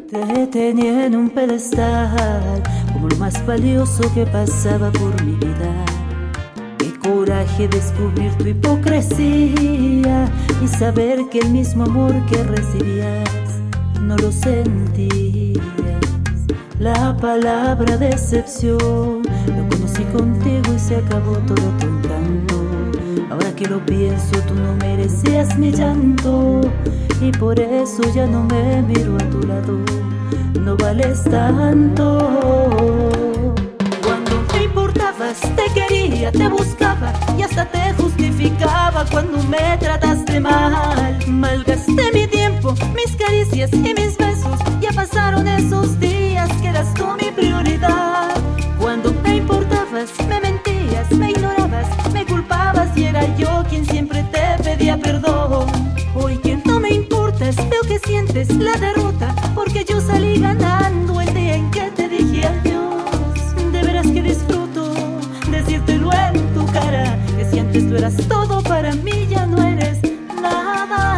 Te tenía en un pedestal como lo más valioso que pasaba por mi vida. Qué coraje descubrir tu hipocresía y saber que el mismo amor que recibías no lo sentías. La palabra decepción lo conocí contigo y se acabó todo tu encanto. Ahora que lo pienso, tú no merecías mi llanto y por eso ya no me miro a tu lado. No vales tanto. Cuando me importabas, te quería, te buscaba y hasta te justificaba cuando me trataste mal. Malgasté mi tiempo, mis caricias y mis besos. Ya pasaron esos días que eras tú mi prioridad. Cuando me importabas, me mentías, me ignorabas, me culpabas y era yo quien siempre te pedía perdón. Hoy que no me importas, veo que sientes la derrota, porque yo salí ganando el día en que te dije adiós. De veras que disfruto decírtelo en tu cara, que si antes tú eras todo para mí, ya no eres nada.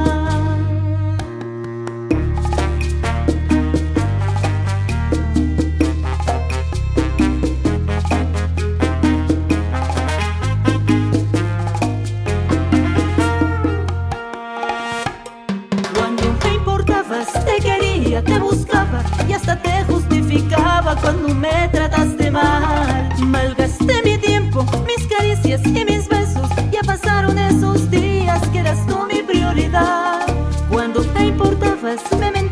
Te quería, te buscaba y hasta te justificaba cuando me trataste mal. Malgasté mi tiempo, mis caricias y mis besos. Ya pasaron esos días que eras tú mi prioridad. Cuando te importabas, me